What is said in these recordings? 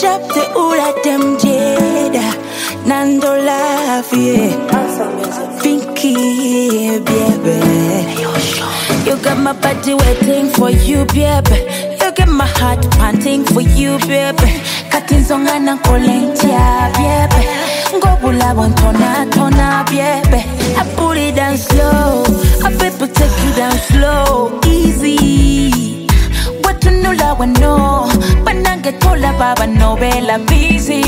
Chapte ura dem jeda Nando love Pinky baby. You got my body waiting for you baby. You got my heart panting for you baby. Katinzonga na kolentia baby. Ngobula tona baby. I put it down slow. I people take you down slow. Easy. What to know la wano. Banange tola baba novela busy.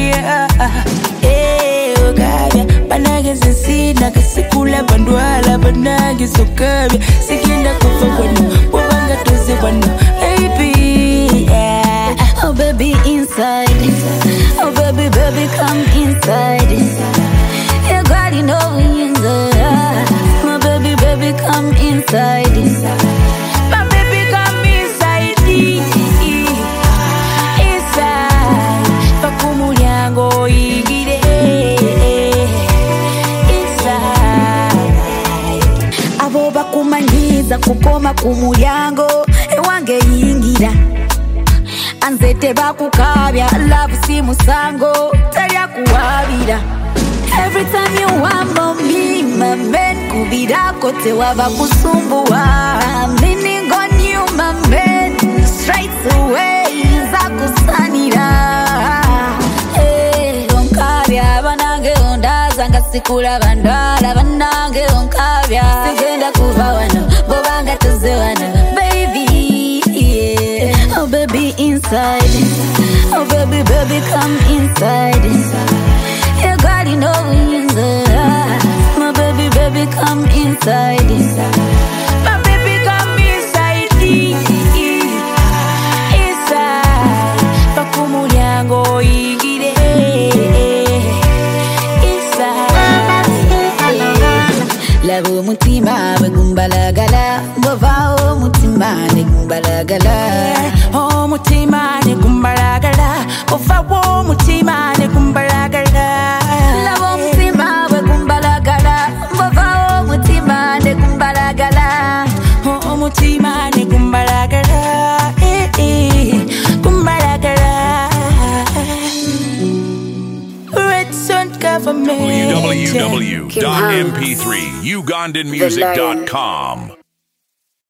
Ogabia banange zisina kasikula bandwala banange sokabia. Sikinda kufa wano. Wabanga tuzi wano. Baby, yeah. Oh baby inside. Oh baby, baby come inside. You got it all inside. My baby, baby come inside. My baby come inside. Inside. Pakumulyango igire. Inside. Abo bakumanyiza kukoma kumulyango ewange yingira. Anzete bakukabya love si musango talya kuwabira. Every time you want me, my man kubirako tewaba kusumbua. I'm leaning on you, my man, straight away zakusanira. Hey, onkabya banange ondaza ngasikula bandwala banange onkabya sigenda kuva wano bobanga tuze wano baby, yeah. Oh baby inside. Oh baby, baby come inside. You got it all inside. My baby, baby come inside. My baby come inside. Inside. Pakumulyango igire. Inside. Labo mutima begumbalagala. Bovao mutima negumbalagala. Oh mutima negumbalagala. Ovawo mutima negumbalagala. Labo mutima begumbalagala. Bovao mutima negumbalagala. Oh mutima negumbalagala. Gumbalagala. Red Sun Government. www.mp3ugandanmusic.com